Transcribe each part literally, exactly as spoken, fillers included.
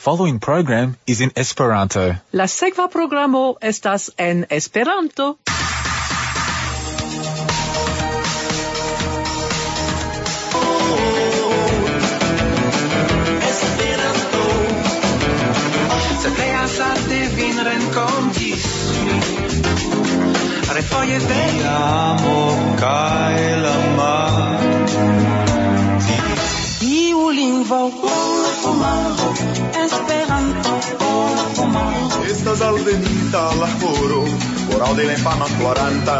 following program is in Esperanto. La sekva programo estas en Esperanto. Vin renkontis mi refoje vejamo kaj la mar iu lingvo por pomaro Esperanto por pomaro estas alvenita la horo por aŭdi la infana floranta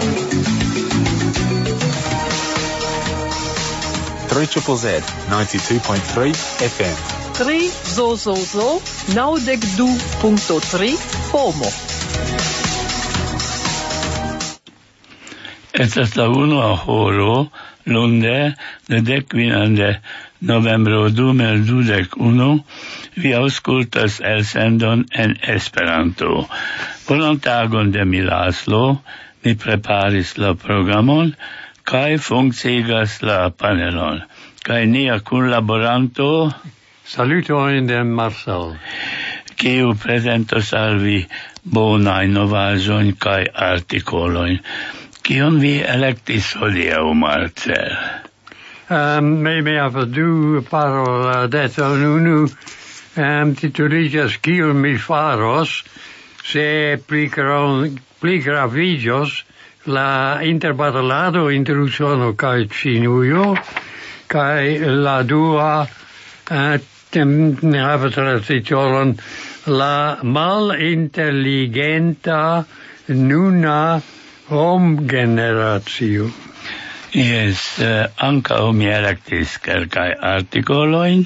three Z Z ninety-two point three F M. tri zo zo zo naŭdek du punkto tri Pomo. Estas la unua horo lunde de dekkvinan de novembro du mil dudek unu. Vi aŭskultas elsendon en Esperanto. Bonan tagon de mi Laslo. Mi preparis la programon kaj funkciigas la panelon. Kaj nia kunlaboranto Salutojn de Marcel. Kiu prezentos al vi bonajn novaĵojn kaj artikolojn. Kion vi elektis hodiaŭ, Marcel? Um, mi mi havas du paroladecon. Unu um, tituliĝas Kion mi faros se pli gra- pli graviĝos la interbatalado inter Usono kaj Ĉinujo, kaj la dua uh, ne havas la titolon La malinteligenta nuna homgeneracio. Yes, uh, ankaŭ mi elektis kelkaj artikolojn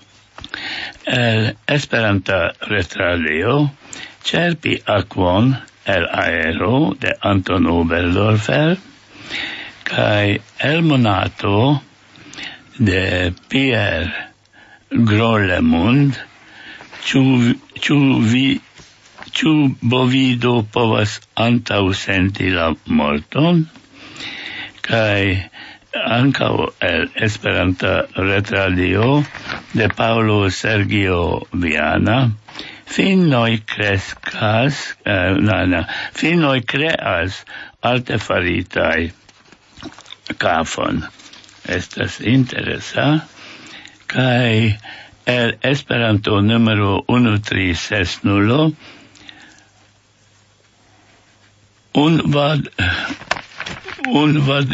el Esperanta retradio Ĉerpi akvon el aero de Anton Oberdorfer kaj El Monato de Pierre Grolemund, ĉu ĉu vi ĉu bovido povas antaŭsenti la morton? Kaj ankaŭ el Esperanta retradio de Paŭlo Sergio Viana, finoj kreskas, eh, na, na, finoj kreas artefaritaj kafon. Estas interesa. Kaj el Esperanto numero unu tri ses nulo un vad un vad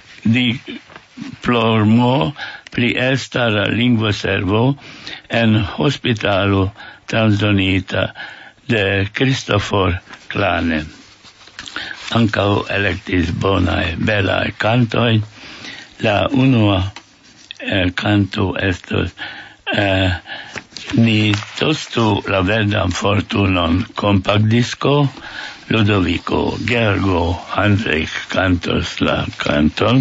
diplormo pri elstara lingvoservo en hospitalo transdonita de Christopher Klane. Ankaŭ elektis bonaj belaj kantoj. La unua El canto estos eh, ni tostu la verdan fortunon compact disco. Ludovico Gergo Handrich cantos la canton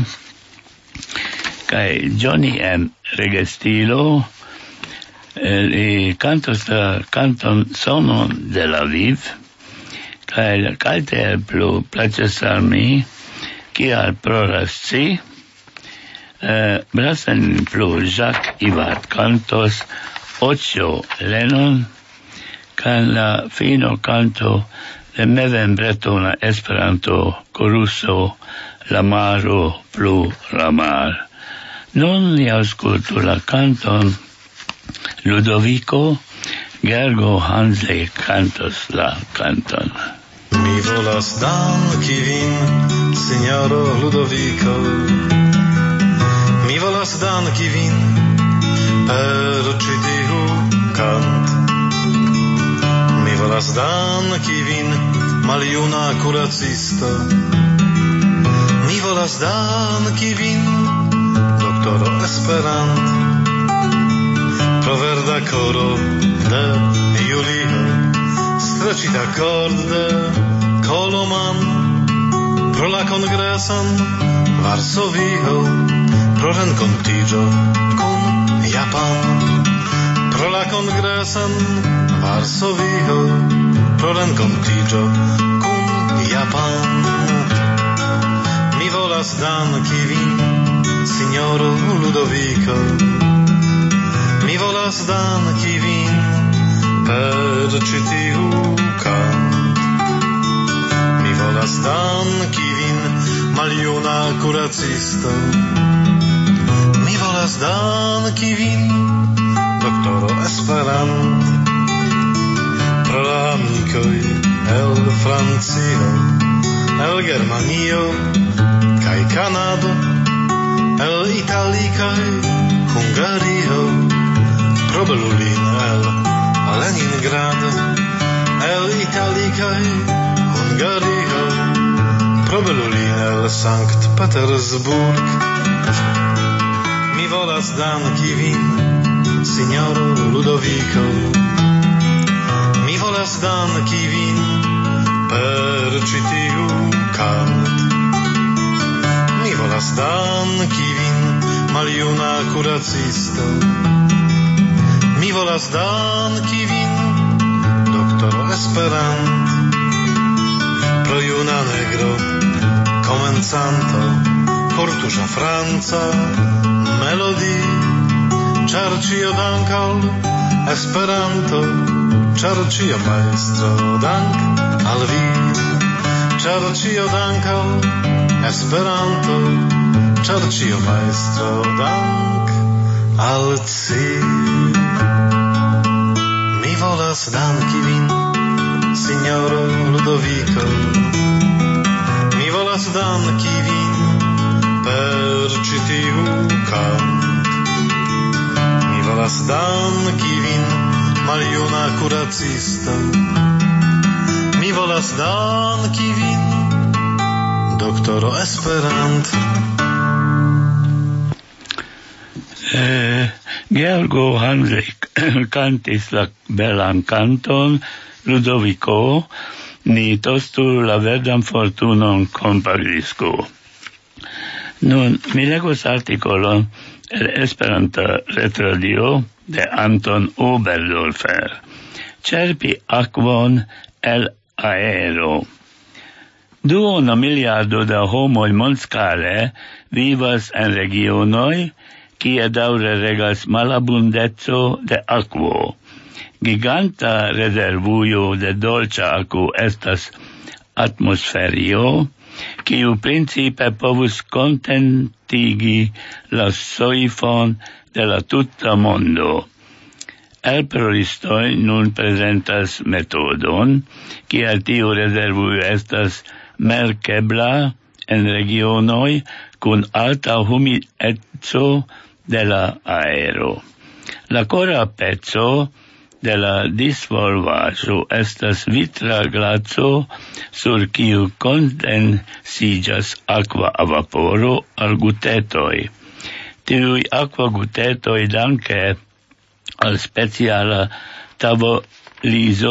kaj Johnny M. Regestilo eh, li cantos la canton Sonon de la Viv kaj la calte el plu plaĉas al mi kial prorasci. Uh, Brasen plu Jacques Ivat cantos Ocho Lennon can la fino canto de Meven Bretona Esperanto Coruso La Maro plu la mar. Nun ni aŭskultu la canton Ludovico Gergo Hansley cantos la canton. Mi volas danki vin, signoro Ludovico. Mi volas danki vin per ĉi tiu kant. Mi volas danki vin, maljuna kuracisto. Mi volas danki vin, doktoro Esperant. Pro verda koro de Julio, strecita korde Koloman. Pro la kongreson Varsovio, pro renkontiĝo kun Japan. Pro la kongreson Varsovio, pro renkontiĝo kun Japan. Mi volas danki vin, signoro Ludovico. Mi volas danki vin ci tiu cant. Mi volas danki vin, maljuna kuracisto. Mi volas danki vin, doktoro Esperant, pro la amikoj el Francio, el Germanio kaj Kanado, el Italio kaj Hungario, pro Berlin el Leningrad, el Italio kaj Hungario, pro Berlin el Sankt Petersburg. Mi volas danki vin, signoro Ludovico. Mi volas danki vin per ĉi tiu kant. Mi volas danki vin, maljuna kuracisto. Mi volas danki vin, doktoro Esperant, pro juna negro, komencanto, kortuŝa franca melodi, ĉar ĉio dank al Esperanto, ĉar ĉio majstro dank al vi, ĉar ĉio dank al Esperanto, ĉar ĉio majstro dank al ci. Mi volas danki vin, signoro Ludovico. Mi volas danki vin per ĉi tiu kant. Mi volas danki vin, maljuna kuracisto. Mi volas danki vin, doktoro Esperant. Eh, Georgo Hanzik kantis la belan kanton Ludovico, ni tostu la verdan fortunon kompagrisku. Nun, mi legos artikolon el Esperanta retradio de Anton Oberdorfer. Cerpi akvon el aero. Duono miliardo da homoj mondskale vivas en regionoj, kie daŭre regas malabundeco de akvo. Giganta rezervujo de dolĉa akvo estas atmosferio, kiu principe povus kontentigi la soifon de la tuta mondo. Elprolistoj nun prezentas metodon, kiel tiu rezervujo estas merkebla en regionoj kun alta humideco de la aero. La kora peco de la disvolvaĵo estas vitra glaco, sur kiu kondensiĝas akva vaporo al gutetoj. Tiuj akva gutetoj danke al speciala tabolizo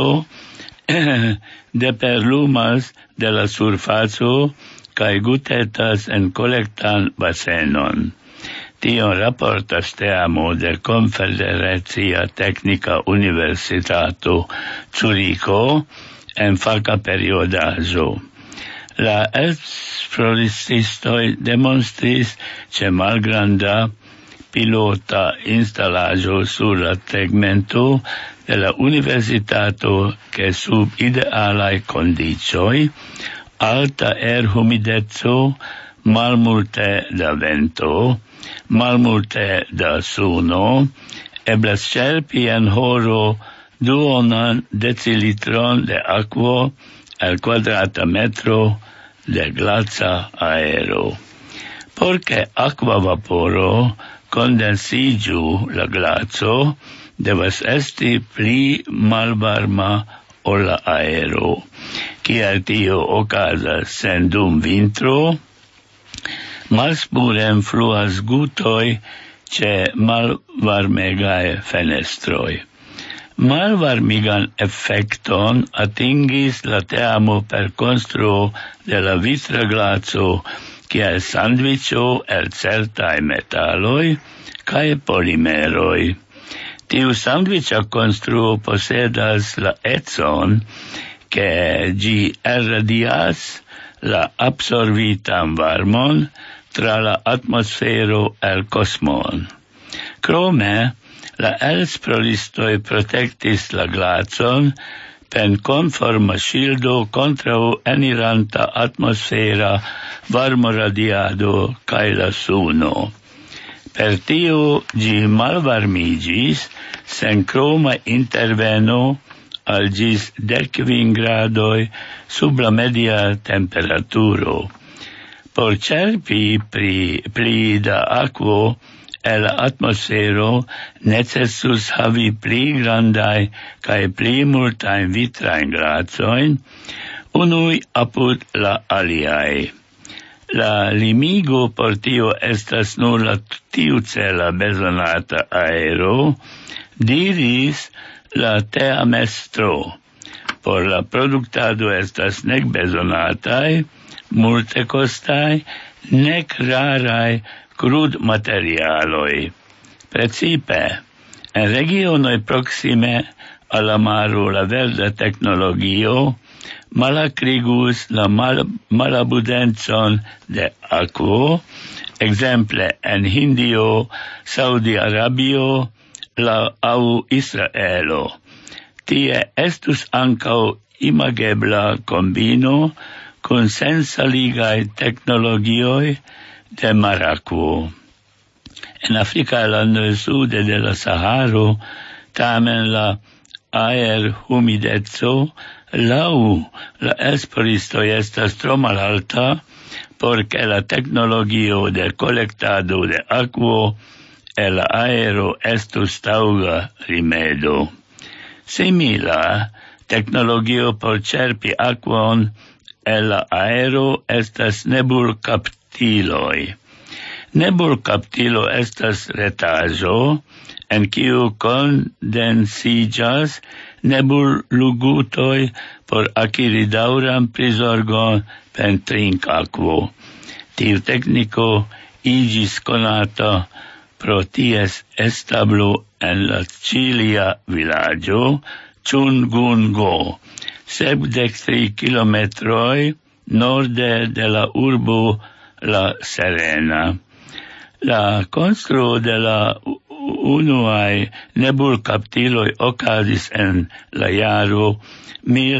deperlumas de la surfaco kaj gutetas en kolektan basenon. Tion raportas teamo de Confederacia Tecnica Universitato Zuricho en faka periodaĵo. La esploristoj demonstris ĉe malgranda pilota instalaĵo sur la tegmento de la universitato ke sub idealaj kondiĉoj, alta erhumideco, malmulte da vento, malmulte da suno, eblas ĉerpi en horo duonan decilitron de akvo al kvadrata metro de glaca aero. Por ke akva vaporo kondensiĝu la glaco, devas esti pli malvarma ol la aero. Kiel tio okazas sen dum vintro, malspuren fluas gutoj ĉe malvarmegaj fenestroj. Malvarmigan efekton atingis la teamo per konstruo de la vitra glaco kiel sandviĉo el certaj metaloj kaj polimeroj. Tiu sandviĉa konstruo posedas la econ ke ĝi elradias la absorbitan varmon tra la atmosfero el kosmon. Krome, La elsprolistoj protektis la glacon per conforma ŝildo kontraŭ eniranta atmosfera varmoradiado kaj la suno. Per tio ĝi malvarmiĝis sen kroma interveno al ĝis dekkvin gradoj sub la media temperaturo. Por ĉerpi pli, pli da akvo el la atmosfero necessus havi pli grandaj kaj pli multajn vitrajn glacojn, unuj apud la aliaj. La limigo por tio estas nur la tiucela bezonata aero, diris la teamestro. Por la produktado estas nek bezonataj, multekostaj, nek raraj crud materialoi. Precipe, en regionoi proxime alla maro la verda technologio malakrigus la mal, malabundenzon de aquo, exemple en Hindio, Saudi Arabio, la au Israelo. Tie estus ancau imagebla combino con sensaligai technologioi de Maracuo. En Africa lando sude de la Saharo, tamen la aer humidezo lau la esploristoj estas tro malalta, porque la tecnologio de colectado de aquo el aero estus taŭga rimedo. Simila tecnologio por cerpi aquon el aero estas nebulkaptiloj. Nebulkaptilo estas retaĵo en kiu kondensiĝas nebulugutoj por akiri daŭran prizorgon per trinkakvo. Tiu tekniko iĝis konata pro ties establo en la ĉilia vilaĝo Chungungo, sepdek tri kilometroj norde de la urbo La Serena. La konstruo de la unuaj nebulkaptiloj okazis en la jaro mil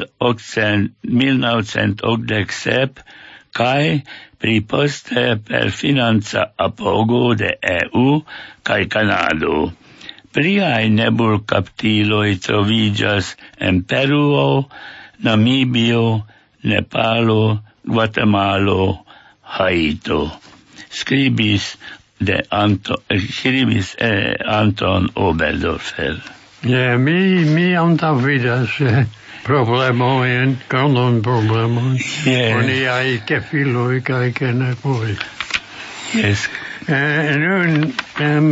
novcent okdek sep kaj pli poste per financa apogo de E U kaj Kanado. Pliaj nebulkaptiloj troviĝas en Peruo, Namibio, Nepalo, Guatemalo, Haito. Skribis de Anto, skribis eh, Anton Oberdorfer. Ja, mi, mi antaŭvidas eh, problemojn, grandan problemon. Yeah. Niaj gefiloj kaj genepoj. Yes. Eh, nun, um,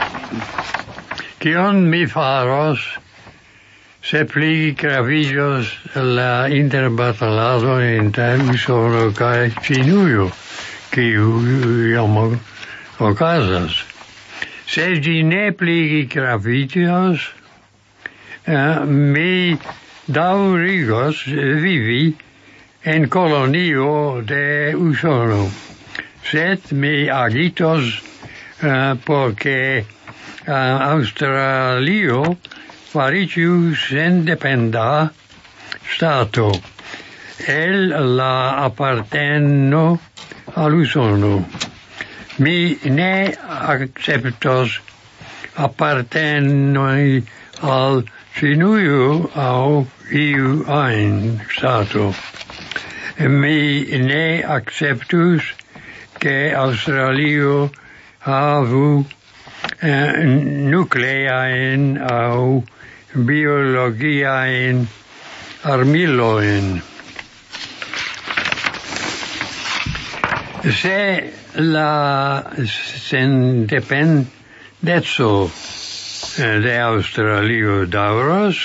kion mi faros se pli graviĝos la interbatalado inter Usono kaj Ĉinujo, kiu jam okazas. Se ĝi ne pli graviĝos, uh, mi daŭrigos vivi en kolonio de Usono, sed mi agitos uh, por ke uh, Aŭstralio fariĝu sendependa stato el la aparteno al Usono. Mi ne akceptos apartenoj al Ĉinujo aŭ iu ajn stato. Mi ne akceptus ke Aŭstralio havu eh, nukleajn aŭ biologiajn armilojn. Se la sendependeco de Aŭstralio daŭros,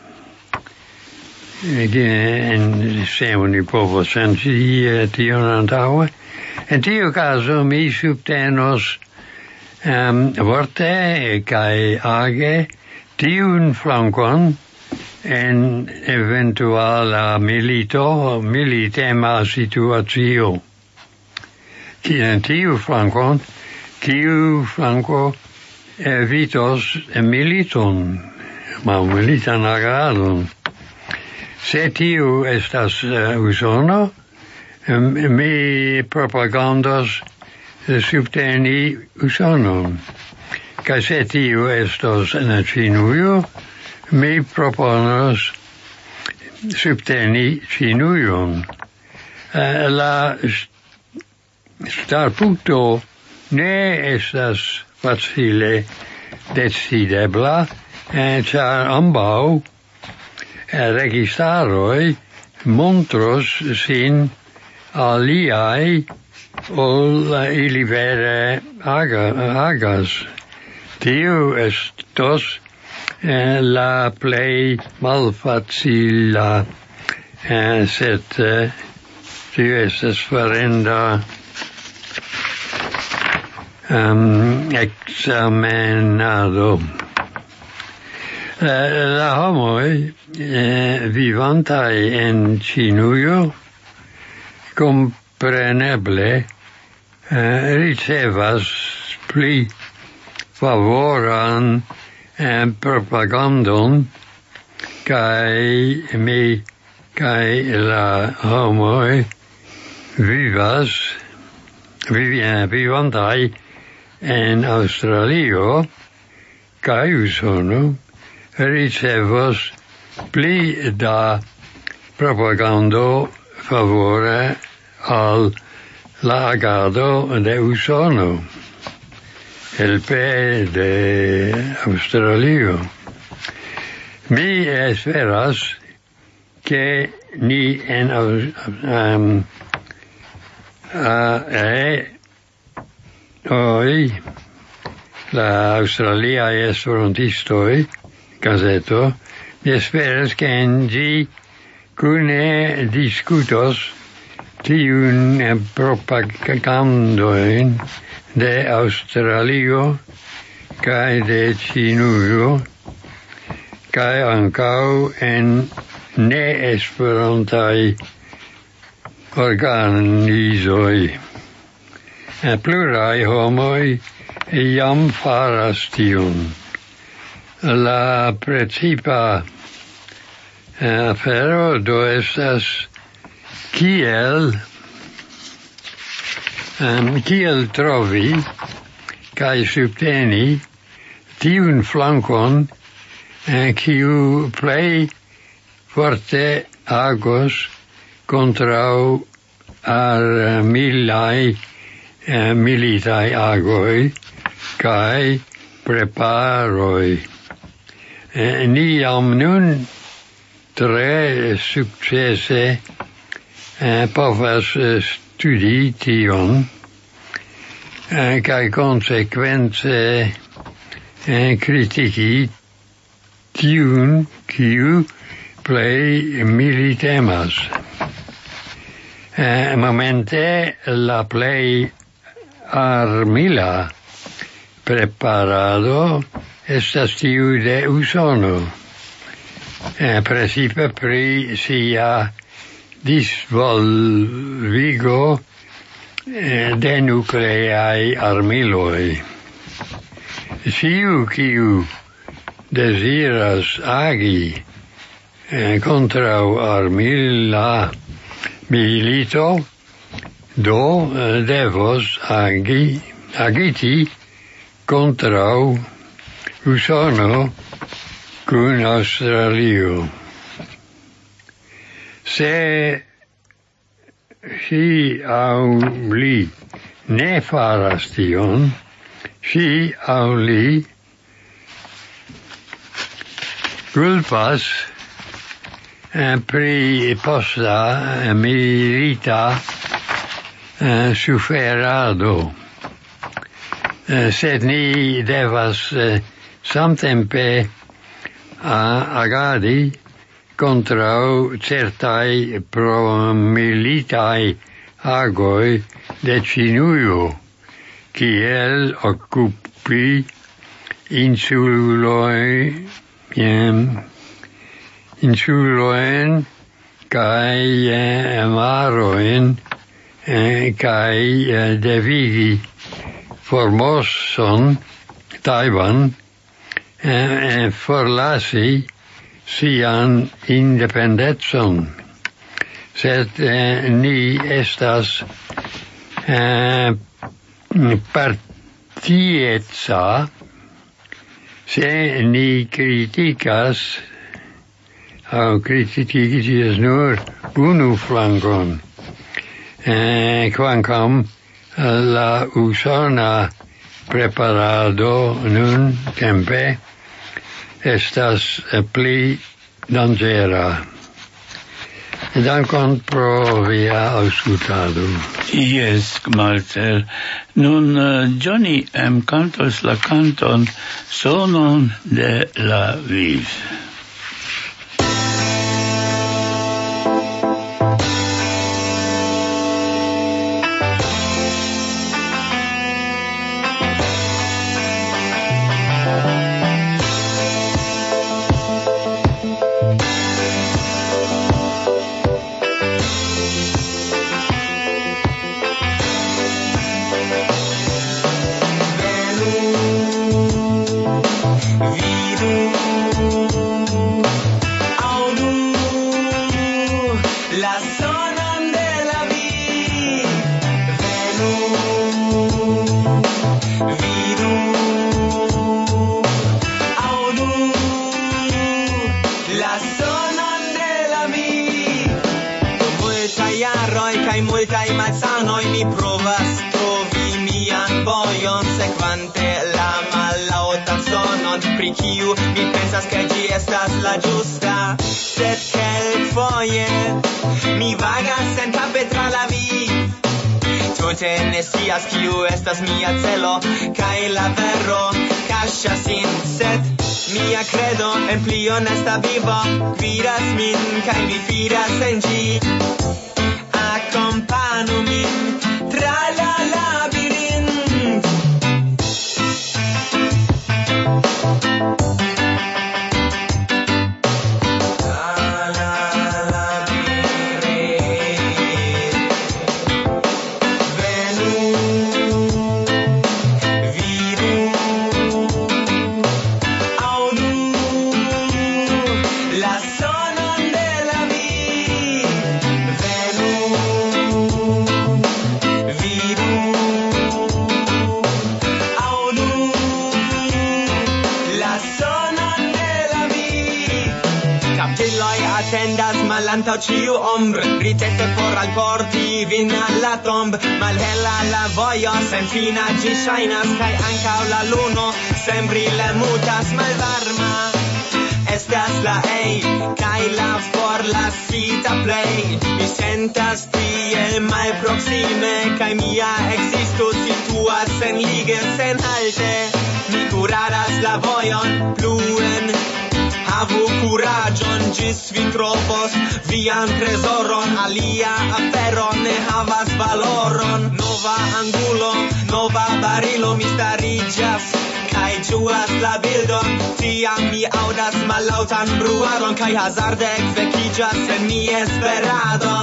en se oni povos sensi tion antaŭe, en tiu kazo mi subtenos um, vorte kaj age tiun flankon en eventuala milito, militema situacio. En tiu flankon, tiu flanko eh, vitos militon, ma militan agadon. Se tiu estas uh, usono, um, mi propagandos uh, subteni usonon. Kaj se tiu estos en Ĉinujo, mi proponos subteni Ĉinujon. Uh, la starpunkto ne estas facile decidebla, ĉar ambaŭ registaroj montros sin aliaj ol ili vere aga, agas. Tiu estos eh, la plej malfacila, eh, sed eh, tiu estas farenda um, examenado. La homoj eh, vivantaj en Ĉinujo kompreneble eh, ricevas pli favoran eh, propagandon kaj mi kaj la homoj vivas viv- vivantaj en Aŭstralio kaj Usono ricevos pli da propagando favore al la agado de Usono, helpe de Australio. Mi esperas que ni en um, uh, eh, hoy la Australia esperantistoj gazeto, mi esperas che en ĝi kune diskutos tiun propagandojn de Aŭstralio kaj de Ĉinujo kaj ankaŭ en neesperantaj organizoj. Pluraj homoj jam faras tion. La precipa afero do estas kiel um, kiel trovi kaj subteni tiun flankon uh, kiu plej forte agos kontraŭ armilaj uh, militaj agoj kaj preparoj. Eh, ni jam nun tre sukcese eh, povas eh, studi tion eh, kaj konsekvence eh, kritiki tiun kiu plej militemas. Eh, momente la plej armila preparado estas tiu de Usono, eh, precipe pri sia disvolvigo eh, de nukleaj armiloj. Ciu kiu deziras agi eh, kontraŭ armila milito, do eh, devos agi, agiti kontraŭ Usono kun Aŭstralio. Se ŝi aŭ li ne faras tion, ŝi aŭ li kulpas eh, pri posta eh, milita eh, suferado. Eh, sed ni devas eh, samtempe uh, agadi kontraŭ certaj promilitaj agoj de Ĉinujo, kiel okupi insuloj, insulojn kaj marojn kaj devigi Formoson Taiwan e forlasi sian independecon. Sed eh, ni estas eh, partieca se ni criticas au criticis nur unu flankon. Eh, quancam la usona preparado nun tempe estas pli danĝera. Dankon pro via aŭskultado. Yes, Marcel. Nun uh, Johnny M. cantos la canton Sonon de la Viv. Kiu estas mia celo, kaj la vero kaŝas sin, sed mia credo en pli honesta vivo gvidas min, kaj mi fidas en ĝi. Akompanu min tra la labirint. Malantaŭ ĉiu ombre, ritete por alporti vin al la tomb. Malhela la vojo, senfina ĝi ŝajnas, kaj ankaŭ la luno senbrile mutas malvarma. Estas la ei, kaj la forlasita plej. Mi sentas tiel malproksime, kaj mia ekzisto situas senlige, senhalte. Mi kuradas la vojon pluen. Havu kuraĝon, ĝis vi trovos vian trezoron, alia afero ne havas valoron. Nova angulo, nova barilo mi stariĝas, kaj ĝuas la bildon. Tiam mi aŭdas mallaŭtan bruadon, kaj hazarde ekvekiĝas en mi esperado.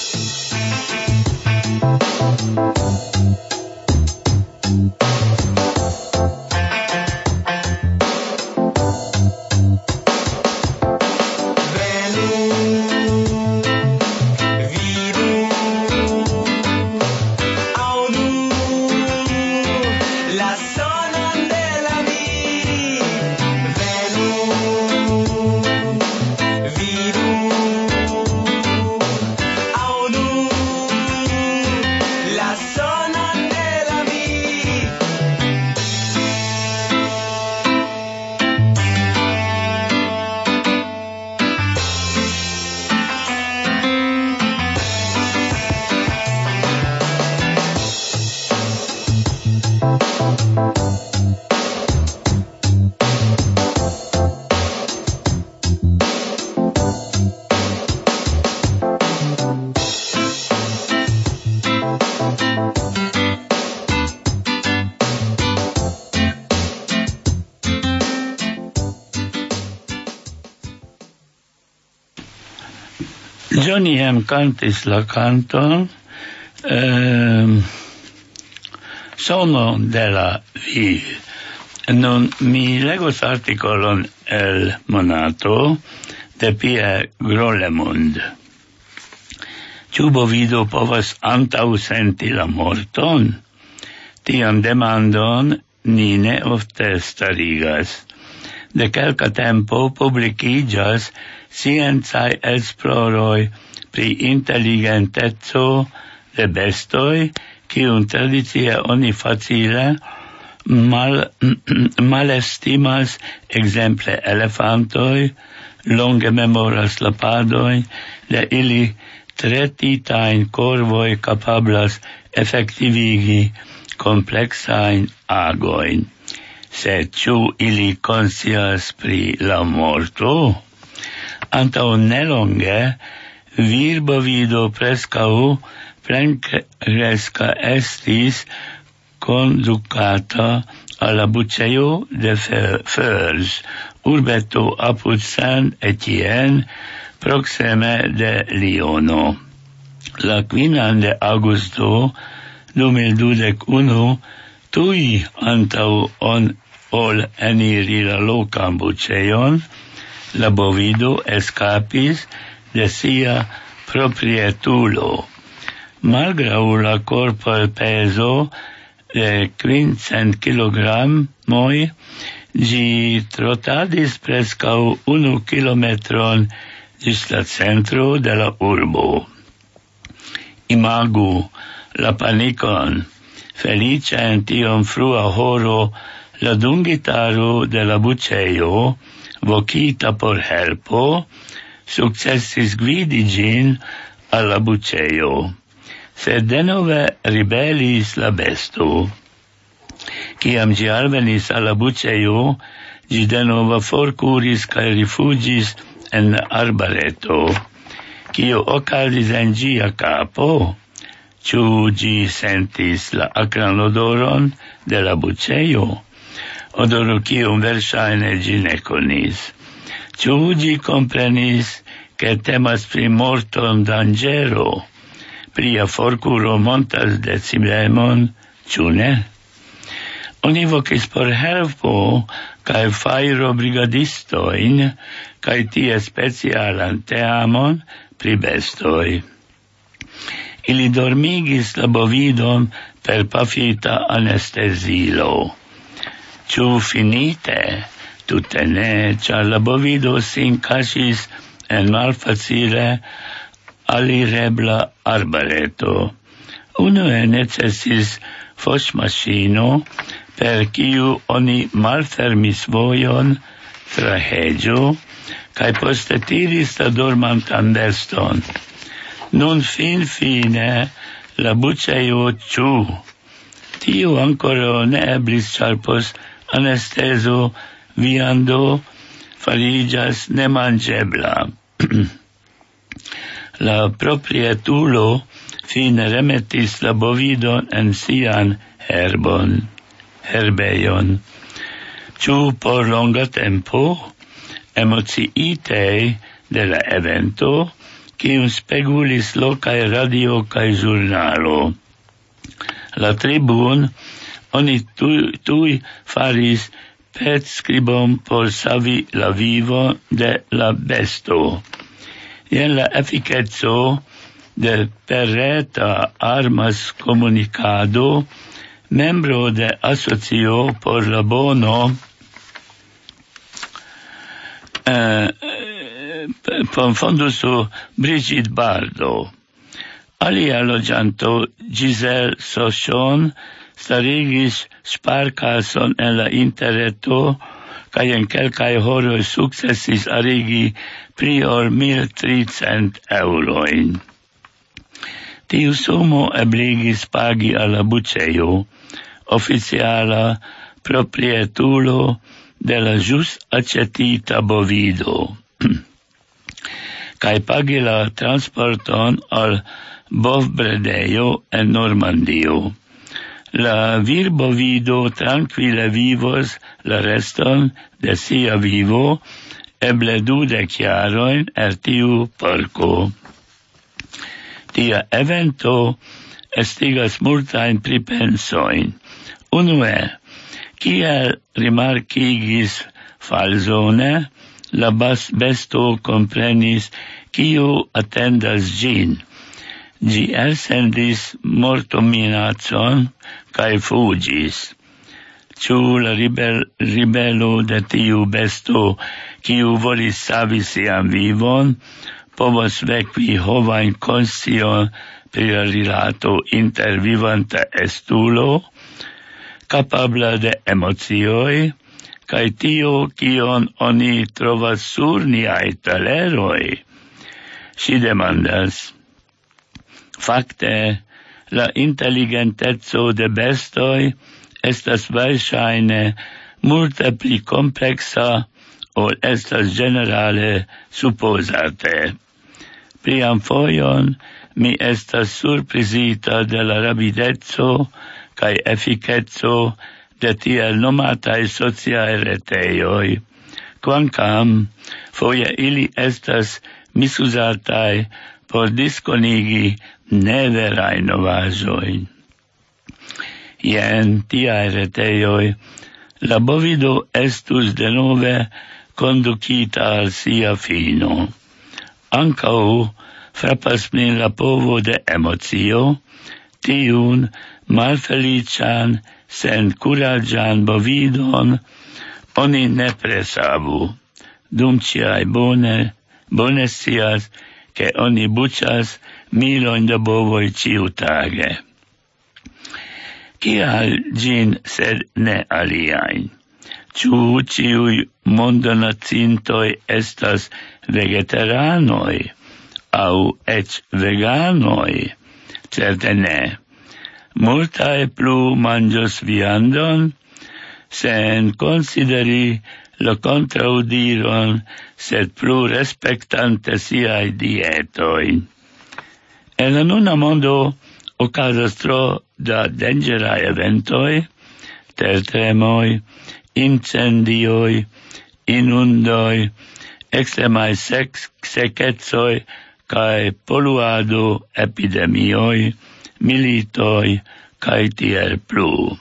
Johnny M. cantis la canton eh, Sono de la Viv. Nun mi legos artikolon el Monato de Pierre Grolemund. Ĉu bovido povas antaŭ senti la morton? Tian demandon ni ne ofte starigas. De kelka tempo publikiĝas sciencaj esploroj pri inteligenteco de bestoj, kiun tradicie oni facile mal, malestimas, exemple elefantoj, longe memoras la padoj, de ili tretitajn korvoj kapablas efektivigi kompleksain agojn. Sed ĉu ili konscias pri la morto? Antaŭ nelonge virbovido preskaŭ plenkreska estis kondukata al la buĉejo de Feurs, urbeto apud Saint-Étienne, proksime de Liono. La kvinan de aŭgusto du mil dudek unu, tuj antaŭ on ol eniri la lokan buĉejon, la bovido eskapis de sia proprietulo. Malgraŭ la korporpezo de kvincent kilogramoj, ĝi trotadis preskaŭ unu kilometron ĝis la centro de la urbo. Imagu la panikon. Felice en tiom frua horo la dungitaro de la buĉejo, vokita por helpo, sukcesis gvidi ĝin al la buĉejo. Sed denove ribelis la besto. Kiam ĝi alvenis al la buĉejo, ĝi denove forkuris kaj rifuĝis en arbareto. Kio okazis en ĝia kapo? Ĉu ĝi sentis la akran odoron de la buĉejo? Odoro kiun verŝajne ĝi ne konis. Ĉu ĝi komprenis, ke temas pri morton danĝero? Plia forkuro montas deciblemon, ĉu ne? Oni vokis por helpo kaj fajrobrigadistojn kaj tie specialan teamon pri bestoj. Ili dormigis la bovidon per pafita anestezilo. Ĉu finite? Tute ne, ĉar la bovido sin kaŝis en malfacile alirebla arbareto. Unue necesis foŝmaŝino, per kiu oni malfermis vojon tra heĝo kaj poste tiris la dormantan beston. Nun fin fine la buĉejo ĉu. Tio ankoraŭ ne eblis, ĉar post anestezo viando fariĝas nemanĝebla. La proprietulo fine remetis la bovidon en sian herbon, herbejon. Ĉu por longa tempo? Emociitej de la evento, kiun spegulis lokaj radio kaj ĵurnalo. La tribun oni tuj, tuj faris petskribon por savi la vivon de la besto. Jen la efikeco de perreta armas komunikado, membro de asocio por la bono eh, fonduso Brigitte Bardot. Alia loĝanto Giselle Sochon starigis sparkason en la interreto kaj en kelkaj horoj sukcesis arigi pli ol mil tricent eŭrojn. Tiu sumo ebligis pagi al la buĉejo, oficiala proprietulo de la ĵus aĉetita bovido, kaj pagi la transporton al bovbredejo en Normandio. La virbovido tranquille vivos la reston de sia vivo, eble dudek jarojn el tiu porko. Tia evento estigas multajn pripensojn. Unue, Kiel rimarkigis Falzone, la bas besto comprenis kiu attendas gin. Gi elsendis mortominacon cae fugis. Ciu la ribel, ribelo de tiu besto kiu volis savi sian vivon povos vekvi hovain konscion pri la rilato inter vivanta estulo, capabla de emocioi, cae tio kion oni trovas sur niai taleroi. Si demandas, fakte, la intelligentezo de bestoi estas verŝajne multe pli kompleksa ol estas generale supozate. Plian fojon mi estas surprizita de la rapideco kaj efikeco de tiel nomataj sociaj retejoj, kvankam foje ili estas misuzataj por diskonigi neveraj novaĵojn. Jen tiaj retejoj, la bovido estus denove kondukita al sia fino. Ankaŭ frapas min la povo de emocio, tiun malfeliĉan, senkuraĝan bovidon oni ne presavu, dum ĉiaj bone, bone scias, ke oni buĉas milojn da bovoj ĉiutage. Kial gin, sed ne aliajn? Ĉu ĉiuj mondonacintoj estas vegetaranoj aŭ eĉ veganoj? Certe ne. Multaj plu manĝos viandon, sen konsideri la kontraŭdiron, sed plu respektante siaj dietojn. En la nuna mondo okazas tro da danĝeraj eventoj, tertremoj, incendioj, inundoj, ekstremaj sekecoj kaj poluado, epidemioj, militoj kaj tiel plu.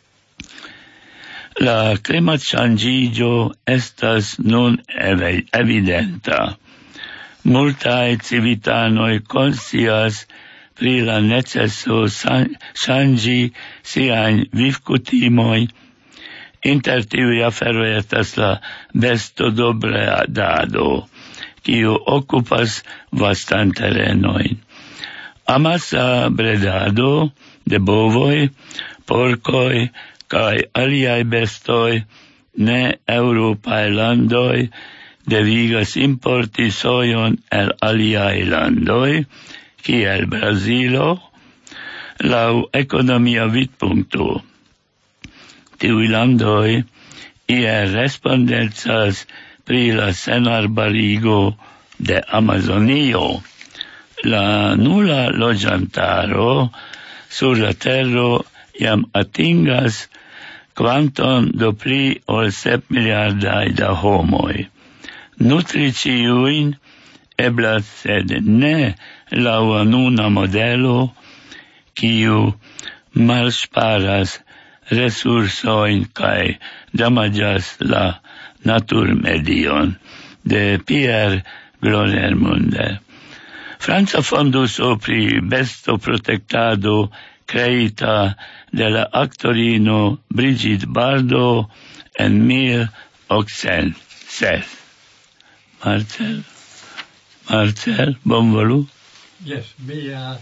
La klimatŝanĝiĝo estas nun evidenta. Multaj civitanoj konscias pri la neceso ŝanĝi siajn vivkutimojn. Inter tiuj aferoj estas la bestodobredado, kiu okupas vastan terenojn. Amasa bredado de bovoj, porkoj kaj aliaj bestoj ne eŭropaj landoj devigas importi sojon el aliaj landoj, kiel Brazilo, laŭ ekonomia vidpunkto. Tiuj landoj iel respondecas pri la senarbarigo de Amazonio. La nula loĝantaro sur la tero jam atingas kvanton do pli ol sep miliardaj da homoj. Nutri ĉiujn eblas, sed ne laŭ la nuna modelo, kiu malŝparas resursojn kaj damaĝas la naturmedion, de Pierre Glonermunde. Franca fonduso pri bestoprotektado kreita de la aktorino Brigitte Bardot en mil okcent ses. Marcel? Marcel, bonvolu? Yes, mia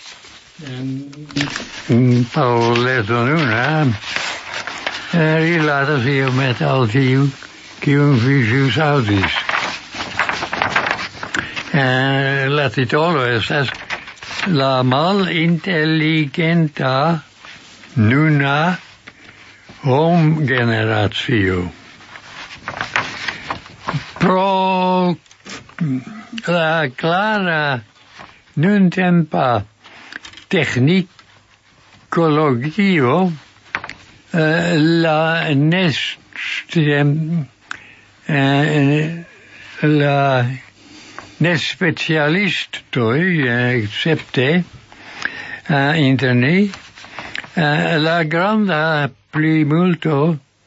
um, Paoletto nuna rilatas io met al tiu kiun vi ĵus aŭdis. Uh, la titolo estas La malintelligenta nuna homgeneracio. Pro la clara nuntempa technicologio uh, la nestem uh, la ne specialistoj, excepte uh, inter ni, uh, la granda plimulto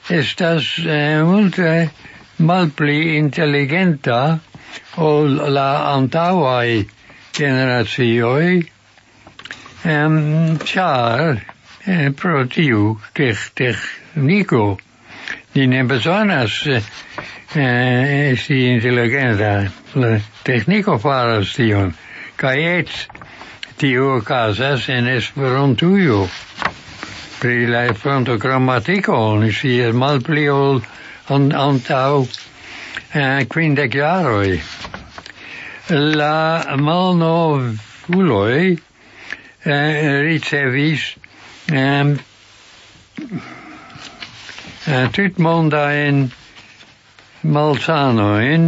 estas eh, multe malpli intelligenta ol la antaŭaj generacioj, um, char eh, pro tiu tech techniko ni ne bezonas eh, esti intelligenta. La techniko faras tion, kaj eĉ tio okazas en Esperantujo. Pri la Esperanto gramatiko oni scias malpli ol antaŭ eh, kvindek jaroj. La malnovuloj eh, ricevis eh, eh, tutmondajn malsanojn,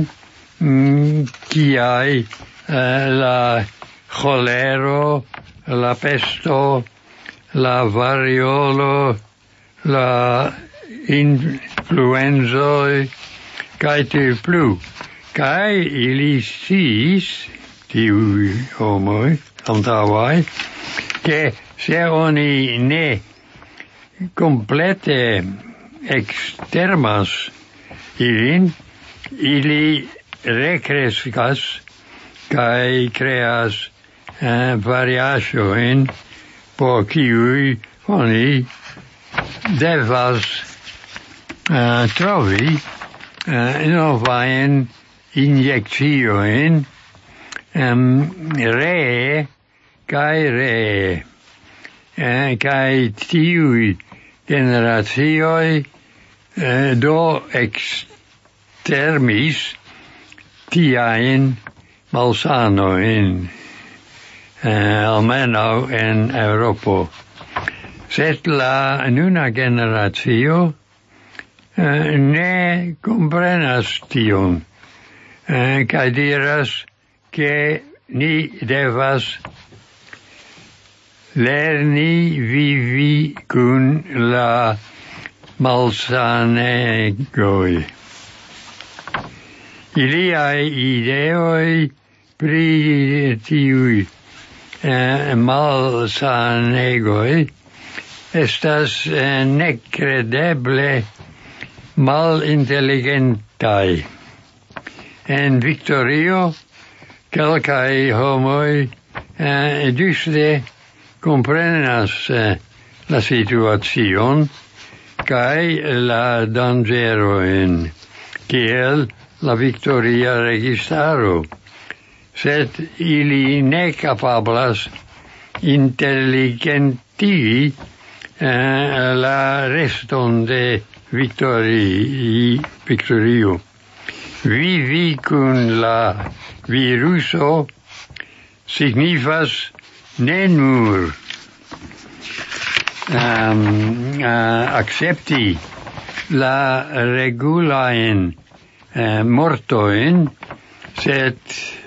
kiaj eh, la cholero, la pesto, la variolo, la influenzoj, kaj tiu plu. Kaj ili sciis, tiuj homoj, antaŭaj, ke se oni ne komplete ekstermas ilin, ili rekreskas kaj kreas eh, variaĵojn, por kiuj oni devas uh, trovi uh, novajn injekciojn um, ree kaj ree. Uh, kaj tiuj generacioj uh, do ekstermis tiajn malsanojn. Uh, almenaŭ en Eŭropo. Sed la nuna generacio uh, ne komprenas tion, uh, kaj diras ke ni devas lerni vivi kun la malsanegoj. Iliaj ideoj pri tiuj Uh, malsanegoj estas uh, nekredeble malintelligentaj. En Victorio kelkaj homoj uh, ĝuste komprenas uh, la situacion kaj la danĝerojn, kiel la Victoria registaro. Sed ili ne kapablas intelligentigi eh, la reston de Victorii, Victorio. Vivi kun la viruso signifas ne nur um, uh, accepti la regulajn uh, mortojn, sed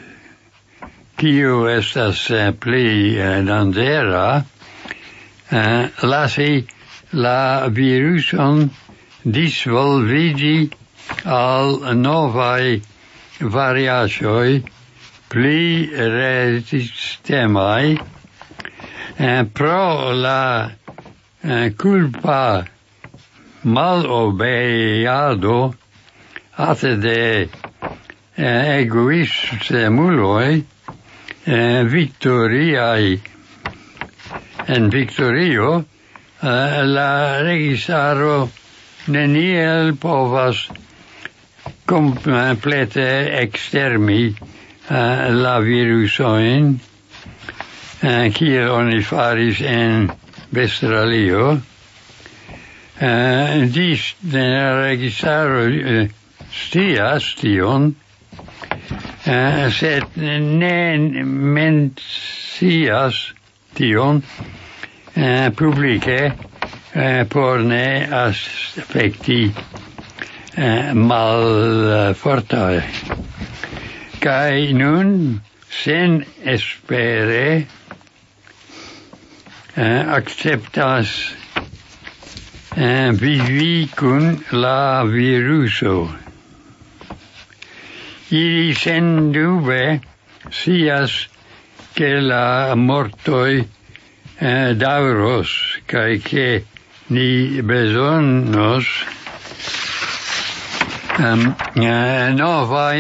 kiu estas uh, pli uh, danĝera, uh, lasi la viruson disvolviĝi al novaj variaĵoj pli rezistemaj uh, pro la uh, kulpa malobeado ate de uh, egoismuloj. Uh, Victoriai en Victorio uh, la registaro neniel povas komplete ekstermi uh, la virusoin uh, kiel oni faris en Australio. Uh, dis la registaro uh, stias tion, Uh, sed ne mencias tion uh, publike uh, por ne aspekti uh, malfortaj. Kaj nun sen espere uh, akceptas uh, vivi kun la viruso. Ili sendube scias ke la mortoj eh, daŭros kaj ke ni bezonos Um, uh, nova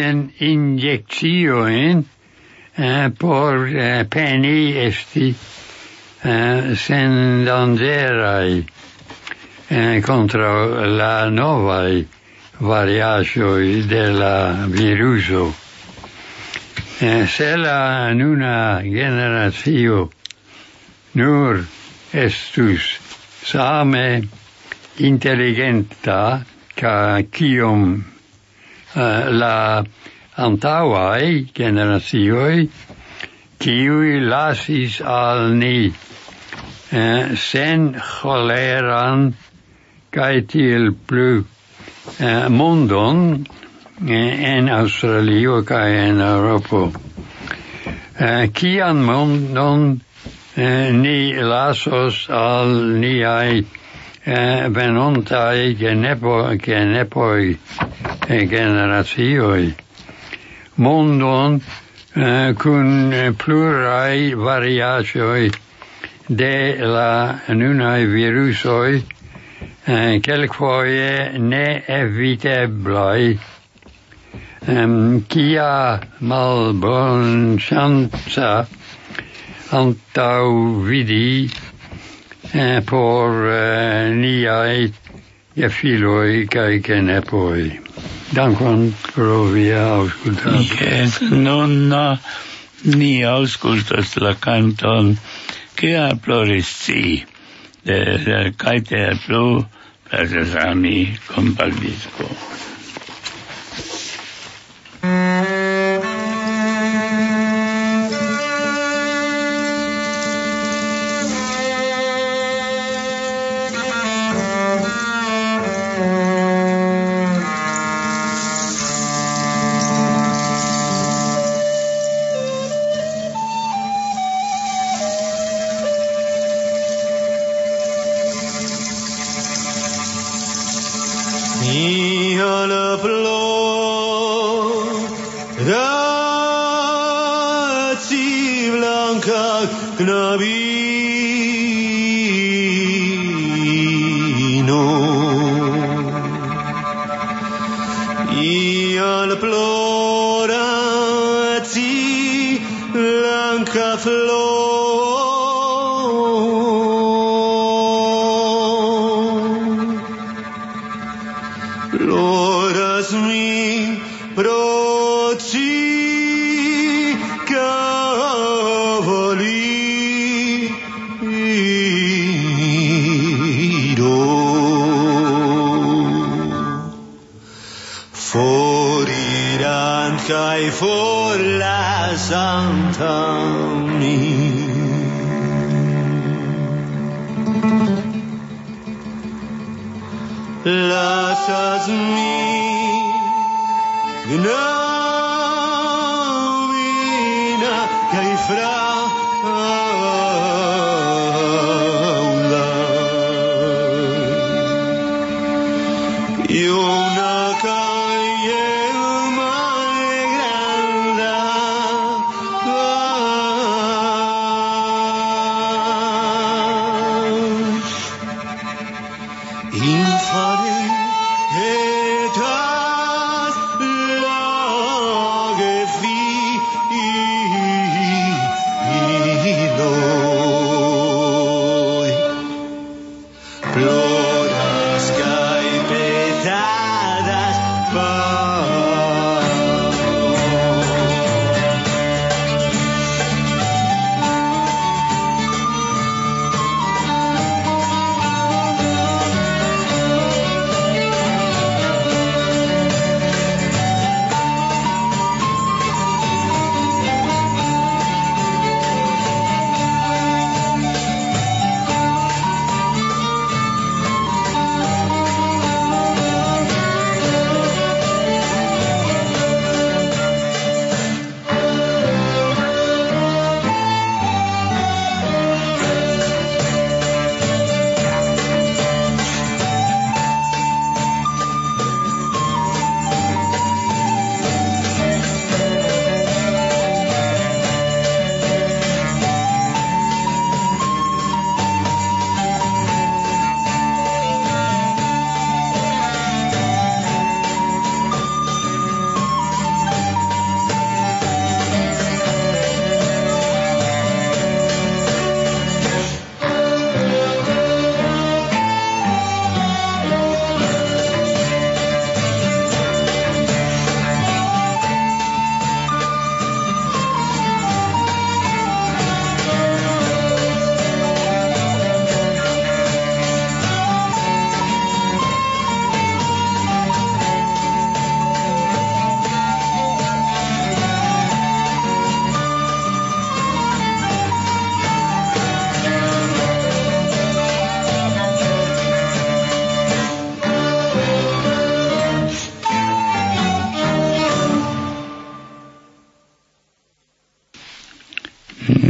inyección uh, por uh, peni esti uh, sendanzerai uh, contra la novaj variaĵoj de la viruso. Uh, se la nuna generacio nur estus same intelligenta ca kiom uh, la antaŭaj generacioj, kiuj lasis al ni uh, sen choleran kaj tiel plu uh, mondon uh, en Aŭstralio kaj en Eŭropo. Uh, kian mondon uh, ni lasos al niaj Uh, venontai genepo, genepoi uh, generacioi. Mondon uh, cun plurai variacioi de la nunai virusoi, uh, quelquoie ne eviteblai, um, kia malbon chanza antau vidi Uh, por uh, niai gefiloi kai genepoi. Dankon pro via auscultado. Yes, nun uh, ni auscultas la canton che a ploresci de, de caite plu presami compact disco. He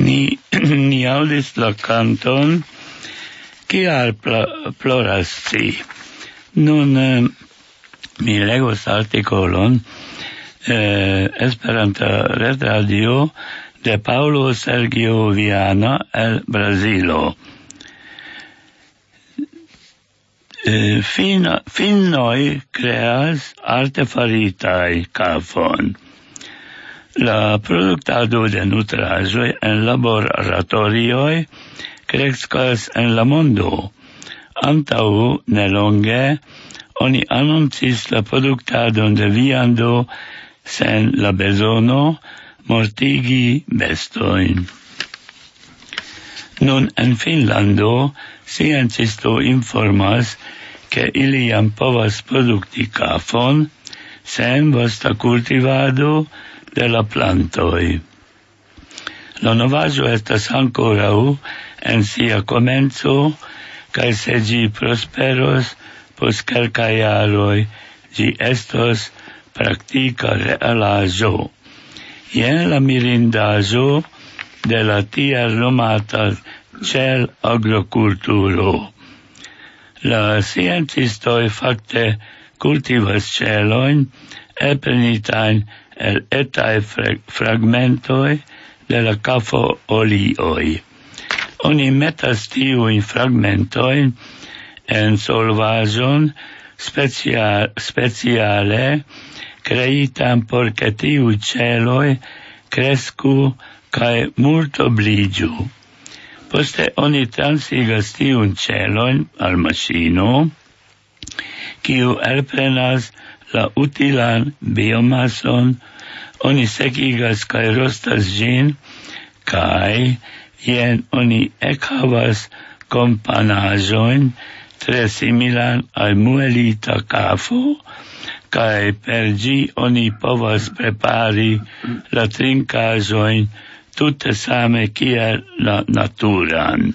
ni, ni audis la canton, kial pl- ploras ci. Nun, eh, mi legos artikolon, eh, Esperanta retradio de Paulo Sergio Viana el Brasilo. Eh, fin, finnoi creas artefaritai kafon. La produktado de nutraĵoj en laboratorioj kreskas en la mondo. Antaŭ nelonge oni anoncis la produktadon de viando sen la bezono mortigi bestojn. Nun en Finnlando sciencisto informas ke ili jam povas produkti kafon sen vasta kultivado de la plantoj. La novaĵo estas ankoraŭ en sia komenco, kaj se ĝi prosperos post kelkaj jaroj, ĝi estos praktika realaĵo. Jen la mirindaĵo de la tiel nomata ĉel agrokulturo. La sciencistoj fakte kultivas ĉelojn elprenitajn el etaj fragmentoj de la kafo olioj. Oni metas tiujn fragmentojn en solvaĵon speciale, speciale kreitan por ke tiuj ĉeloj kresku kaj multobliĝu. Poste oni transigas tiun ĉelojn al maŝino, kiu elprenas la utilan biomason, oni sekigas kaj rostas ĝin, kaj jen oni ekhavas kompanaĵojn tre similan al muelita kafo, kaj per ĝi oni povas prepari la trinkaĵojn tute same kiel la naturan.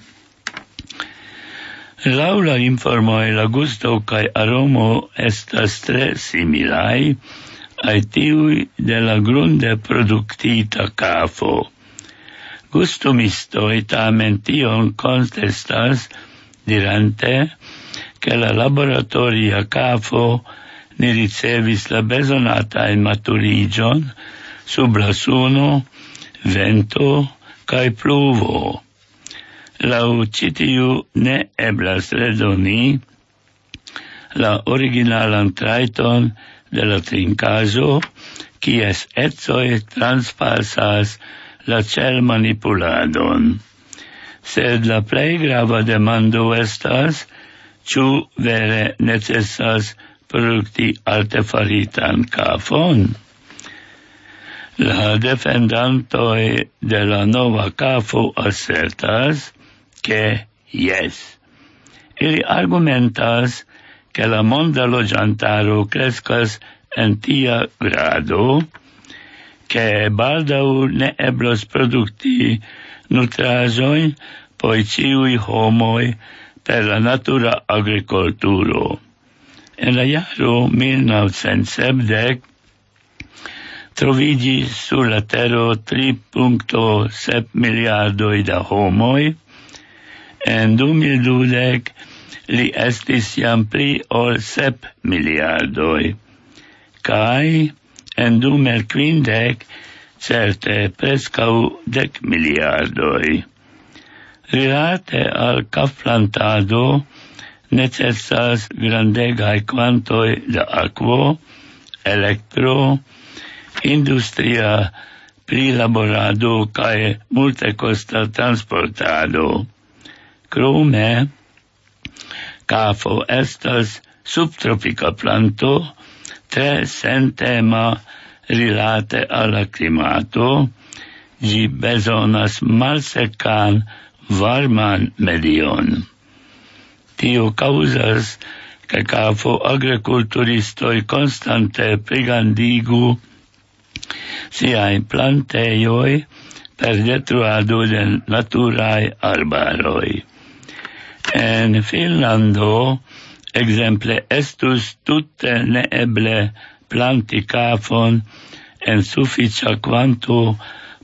Laŭ la informoj la gusto kaj aromo estas tre similaj al tiuj de la grunde produktita kafo. Gustumistoj tamen tion kontestas, dirante ke la laboratoria kafo ne ricevis la bezonatajn maturiĝon sub la suno, vento kaj pluvo. Laŭ ĉi tiu ne eblas redoni la originalan trajton de la trinkaĵo, kies ecoj transpasas la ĉelmanipuladon. Sed la plej grava demando estas, ĉu vere necesas produkti artefaritan kafon? La defendantoj de la nova kafo asertas ke jes. Ili argumentas ke la monda loĝantaro kreskas en tia grado, ke baldaŭ ne eblos produkti nutraĵojn por ĉiuj homoj per la natura agrikulturo. En la jaro mil novcent sepdek troviĝis sur la tero tri punkto sep miliardoj da homoj. En du mil dudek li estis jam pli ol sep miliardoj. Kaj en du mil kvindek certe preskaŭ dek miliardoj. Rilate al kafplantado necesas grandegaj kvantoj da akvo, elektro, industria prilaborado kaj multekosta transportado. Krome, kafo estas subtropika planto, tre sentema rilate al la klimato, ĝi bezonas malsekan varman medion. Tio kaŭzas, ke kafo agrikulturistoj konstante pligandigu siajn plantejoj per detruado de naturaj arbaroj. En Finnlando, ekzemple, estus tute neeble planti kafon en sufiĉa kvanto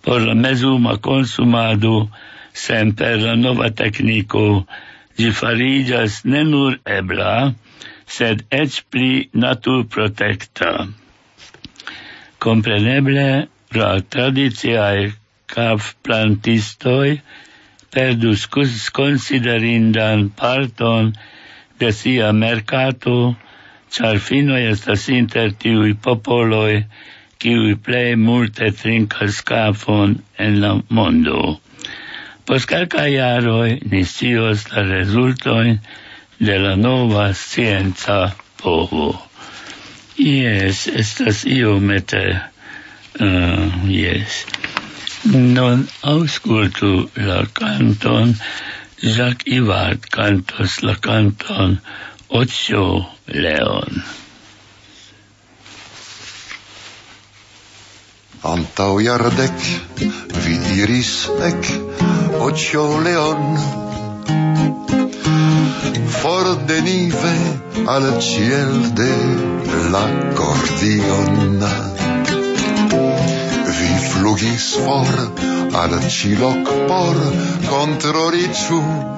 por la mesuma consumado sem per la nova tecnico di farigas ne nur ebla, sed ec pli natur protecta. Compreneble, la tradiziae cav plantistoi perdus considerindan parton de sia mercato, char finoi estas inter tiui popoloi kiui plei multe trincas kafon en la mondo. Post calca iaroi ni scios la resultoin de la nova scienza povo. Yes, estas iomete, uh, yes. Non auscultu la canton, Jacques Ivard cantos la canton Ocho Leon. Antau jardek, vi iris ek, Ocho Leon. For de nive al ciel de l'accordion. Vi flugis for al ciloc por controriciu.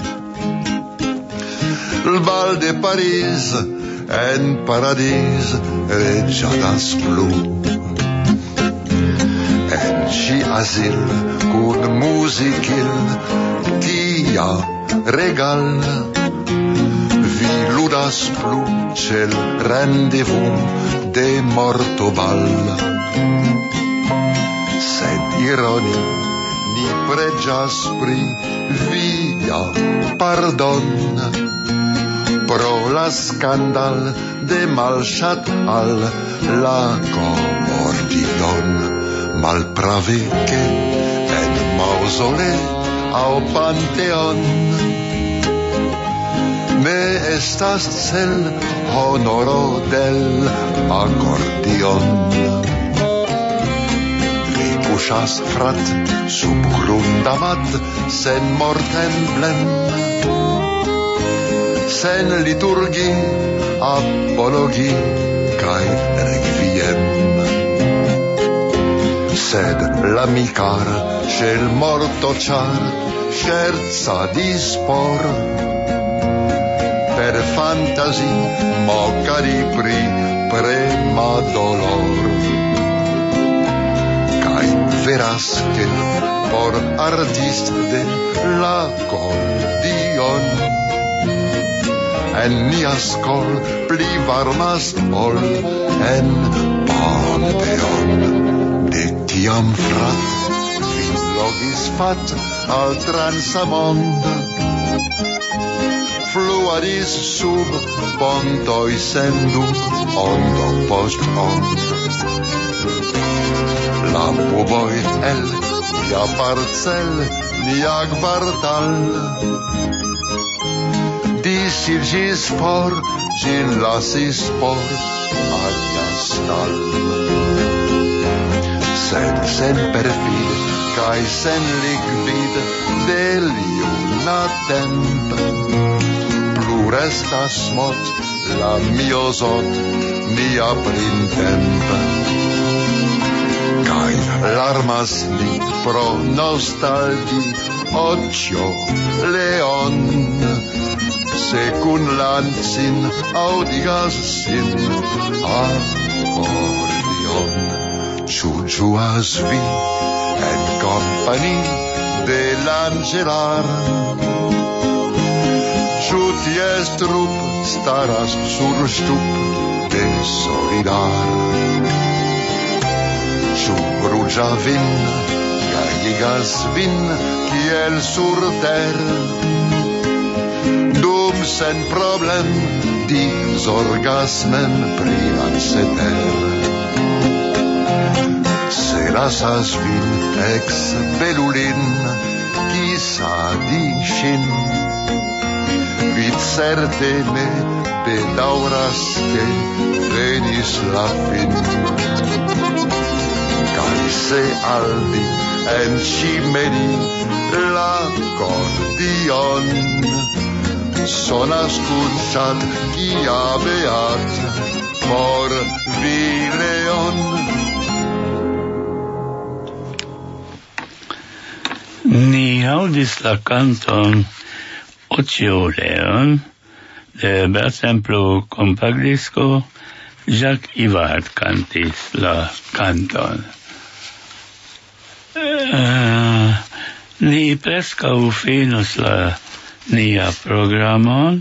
Il bal de Paris en paradis regiadas blu. En ci asil cun musicil tia regal. Vi ludas plu cel rendezvous de mortobal. Sed ironi ni pregias pri via pardon pro la scandal de malchat al la comordion. Malprave che en mausole au panteon ne estas cel honoro del accordion. Vi puŝas frat sub grunda mat sen mortemblem, sen liturgi, apologi kaj requiem. Sed l'amicar c'è il morto char scherza di spor per fantasi moccari pri prema dolor. Cai veras che por artist de l'accordion en nia skol pli varmas ol en Panteon. De tiam frat vi logis fat al transamond, fluadis sub pontoi sendu ondo post ond. La buboi el nia parcel nia kvartal disigis for gin lasis por alia stal. Sed sen perfid, cae sen liquid del iuna temp, pluresta smot la miosot nia printemp. Cae larmas ni pro nostalgi Ocho Leon, secun lancin audigas sin accordion. Ciu giuas vi en compagnie de l'Angelar, ciu ties trup staras sur stup de solidar. Ciu rugia vin gaigas vin kiel sur ter, dum sen problem di zorgasmem privanceter. Se lasas vin ex belulin, chissà di shin, vid certe ne bedauras che venis la fin. Cai se aldi en cimeri l'accordion sonas cunciat chia beat por vi Leon. Ni audis la canton Ocio Leon de per esempio compagdisco Jacques Ivard cantis la canton. Uh, ni prescau finos la nia programon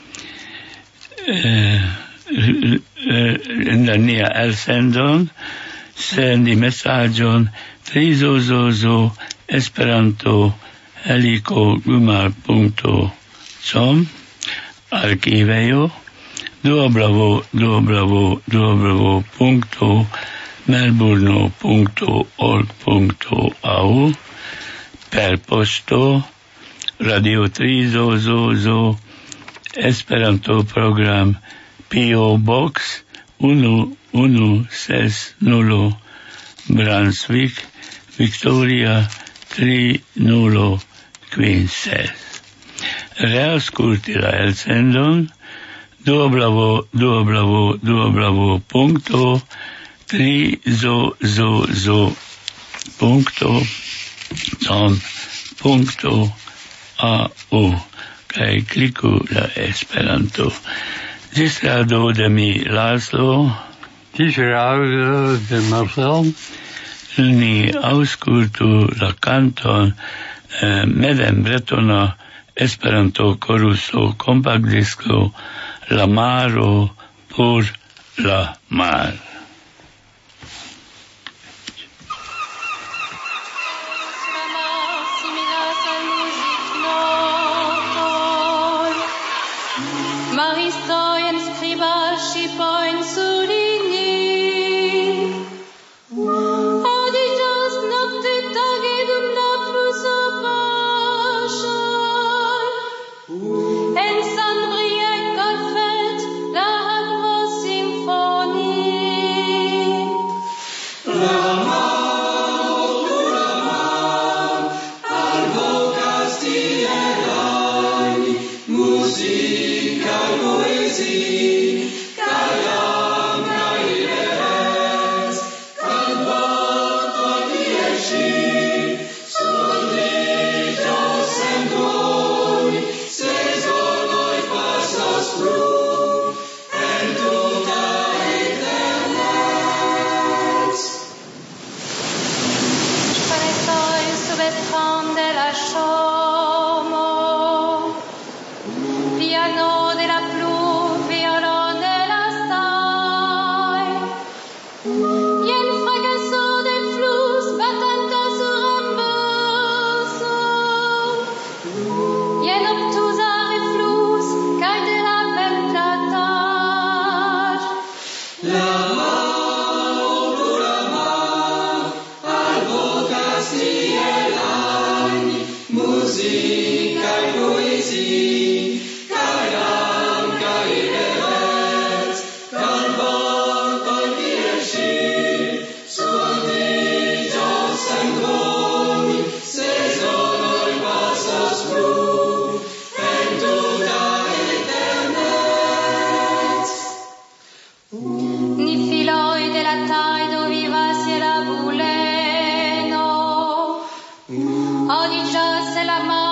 uh, in la nia elsendon sendi messagion trizozozo esperanto helico gumar punto com archivejo www www punto melburno punto org punto a u per posto Radio Trizozozo Esperanto program P O Box one one six zero Brunswick Victoria three zero five six. Reascolti la elsendon www www punto trizozozo punto com punto a u kaj kliku la Esperanto. Ĝis la do de mi Laszlo. Ĝis la do de Marcel. Ni aŭskultu la kanton eh, Medem Bretona Esperanto koruso kompaktdisko La maro por la mar. Maristojen skriba ŝipojn surligni. Odiĝas nokte tage dum la fluso paŝoj. En San Brieuc fällt la akvo simfonie. La maro, la mar, alvokas tielajn muzika poesie, kaj jam kaj leves, kantato kiel ŝi, sondiĝos en doj, sezonoj pasos plu, en tuta eternec. Ŝtonetoj sub estron de la ŝomo, piano de la pluvo, violon de la staj. Jen frakaso de flus batanta sur amboso. Jen obtuza reflus kaj de la venplataĵ. La maro, la mar, alvokas tielajn muzikaj poezie, kaj jam kaj leves, kantato kiel ŝi, sondiĝos en doj, sezonoj pasos plu, en tuta eternec. Ni filoj de la tajdo vivas je la buleno, odiĝas en la maro.